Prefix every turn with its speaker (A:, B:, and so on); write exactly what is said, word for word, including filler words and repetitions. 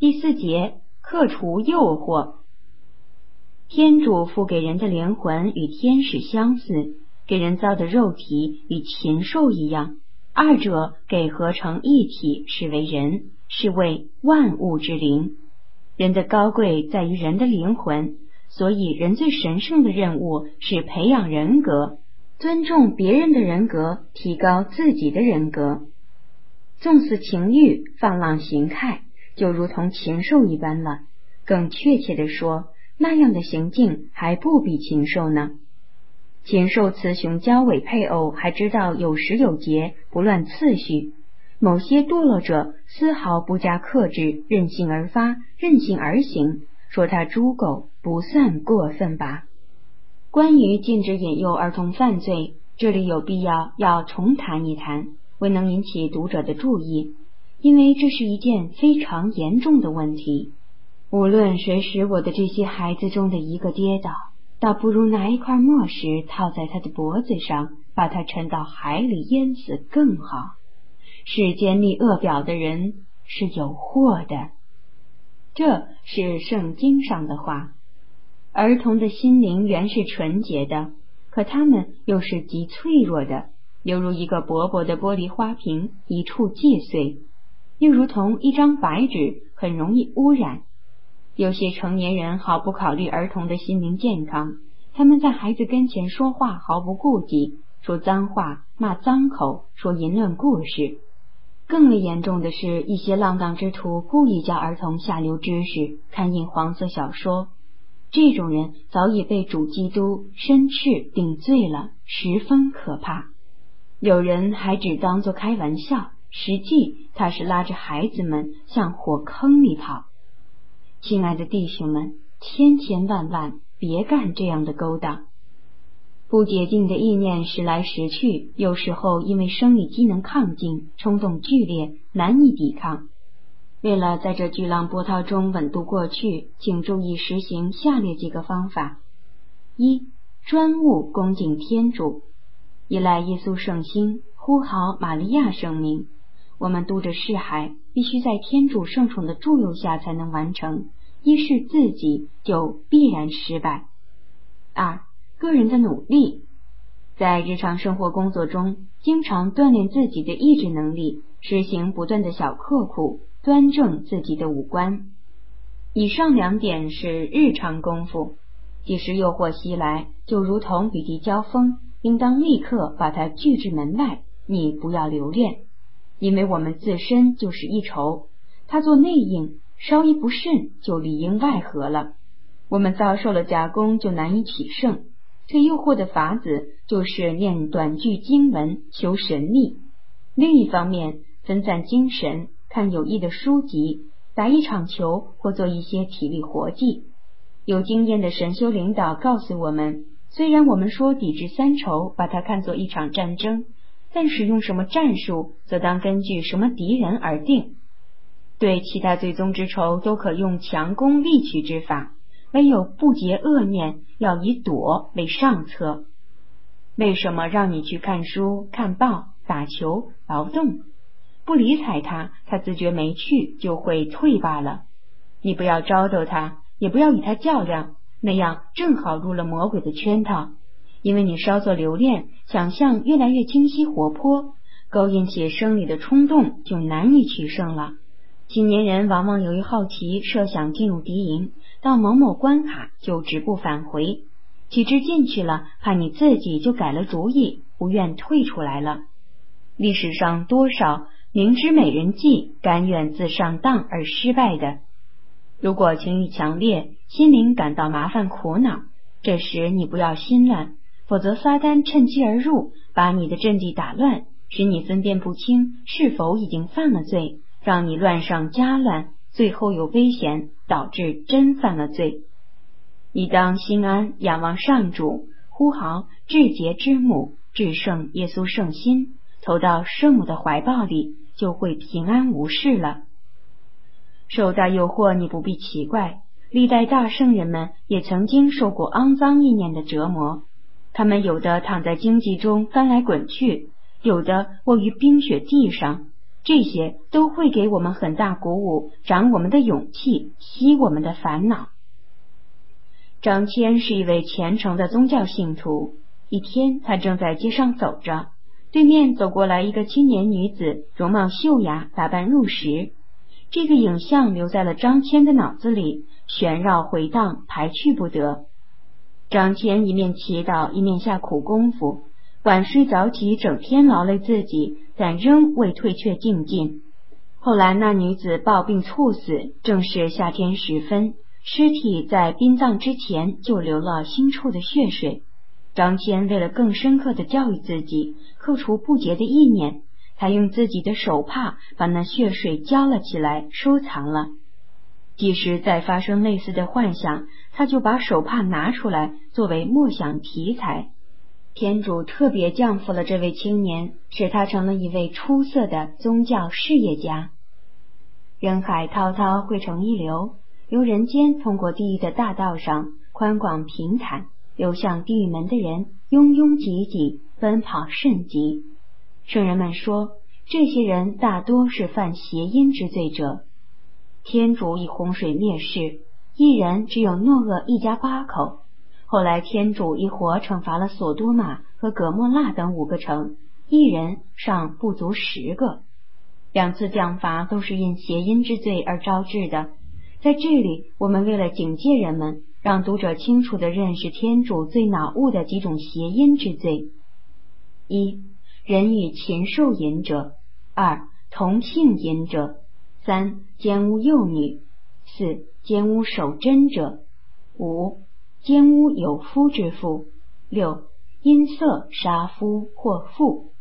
A: 第四节，克除诱惑。天主赋给人的灵魂与天使相似，给人造的肉体与禽兽一样，二者给合成一体，是为人，是为万物之灵。人的高贵在于人的灵魂，所以人最神圣的任务是培养人格，尊重别人的人格，提高自己的人格。纵肆情欲，放浪形骸，就如同禽兽一般了。更确切地说，那样的行径还不比禽兽呢。禽兽雌雄交尾配偶，还知道有时有节，不乱次序。某些堕落者丝毫不加克制，任性而发，任性而行，说他猪狗不算过分吧。关于禁止引诱儿童犯罪，这里有必要要重谈一谈，未能引起读者的注意，因为这是一件非常严重的问题。无论谁使我的这些孩子中的一个跌倒，倒不如拿一块墨石套在他的脖子上，把他沉到海里淹死更好。世间立恶表的人是有祸的。这是圣经上的话。儿童的心灵原是纯洁的，可他们又是极脆弱的，犹如一个薄薄的玻璃花瓶，一触即碎，又如同一张白纸，很容易污染。有些成年人毫不考虑儿童的心灵健康，他们在孩子跟前说话毫不顾忌，说脏话，骂脏口，说淫乱故事。更为严重的是，一些浪荡之徒故意教儿童下流知识，看印黄色小说。这种人早已被主基督申斥定罪了，十分可怕。有人还只当作开玩笑，实际他是拉着孩子们向火坑里跑。亲爱的弟兄们，千千万万别干这样的勾当。不洁净的意念时来时去，有时候因为生理机能亢进，冲动剧烈，难以抵抗。为了在这巨浪波涛中稳度过去，请注意实行下列几个方法：一、专务恭敬天主，依赖耶稣圣心，呼号玛利亚圣名。我们渡着世海，必须在天主圣宠的助佑下才能完成，一是自己就必然失败。二、个人的努力，在日常生活工作中，经常锻炼自己的意志能力，实行不断的小刻苦，端正自己的五官。以上两点是日常功夫，即使诱惑袭来，就如同与敌交锋，应当立刻把它拒之门外，你不要留恋，因为我们自身就是一筹，它做内应，稍一不慎就里应外合了。我们遭受了夹攻，就难以取胜。最诱惑的法子就是念短句经文求神力。另一方面，分散精神，看有益的书籍，打一场球或做一些体力活计。有经验的神修领导告诉我们，虽然我们说抵制三仇，把它看作一场战争，但使用什么战术，则当根据什么敌人而定。对其他最终之仇，都可用强攻力取之法，唯有不结恶念，要以躲为上策。为什么让你去看书、看报、打球、劳动？不理睬他，他自觉没趣，就会退罢了。你不要招逗他，也不要与他较量，那样正好入了魔鬼的圈套。因为你稍作留恋，想象越来越清晰活泼，勾引起生理的冲动，就难以取胜了。青年人往往由于好奇，设想进入敌营，到某某关卡就止步返回，岂知进去了，怕你自己就改了主意，不愿退出来了。历史上多少明知美人计，甘愿自上当而失败的。如果情欲强烈，心灵感到麻烦苦恼，这时你不要心乱，否则撒旦趁机而入，把你的阵地打乱，使你分辨不清是否已经犯了罪，让你乱上加乱，最后有危险导致真犯了罪。你当心安，仰望上主，呼号至洁之母，至圣耶稣圣心，投到圣母的怀抱里，就会平安无事了。受到诱惑，你不必奇怪，历代大圣人们也曾经受过肮脏意念的折磨，他们有的躺在荆棘中翻来滚去，有的卧于冰雪地上， 这些都会给我们很大鼓舞，长我们的勇气，息我们的烦恼。张骞是一位虔诚的宗教信徒。一天，他正在街上走着，对面走过来一个青年女子，容貌秀雅，打扮入时。这个影像留在了张骞的脑子里，旋绕回荡，排去不得。张骞一面祈祷，一面下苦功夫，晚睡早起，整天劳累自己，但仍未退却精进。后来那女子暴病猝死，正是夏天时分，尸体在殡葬之前就流了腥臭的血水。张骞为了更深刻地教育自己，克除不洁的意念，他用自己的手帕把那血水浇了起来，收藏了。即使再发生类似的幻想，他就把手帕拿出来作为默想题材。天主特别降福了这位青年，使他成了一位出色的宗教事业家。人海滔滔，汇成一流，由人间通过地狱的大道上宽广平坦，流向地狱门的人拥拥挤挤，奔跑甚急。圣人们说，这些人大多是犯邪淫之罪者。天主以洪水灭世，一人只有诺厄一家八口。后来天主以火惩罚了索多玛和葛莫拉等五个城，一人尚不足十个。两次降罚都是因邪淫之罪而招致的。在这里，我们为了警戒人们，让读者清楚地认识天主最恼恶的几种邪淫之罪：一、人与禽兽淫者；二、同性淫者；三、奸污幼女；四、奸污守贞者；五、奸污有夫之妇；六、因色杀夫或妇。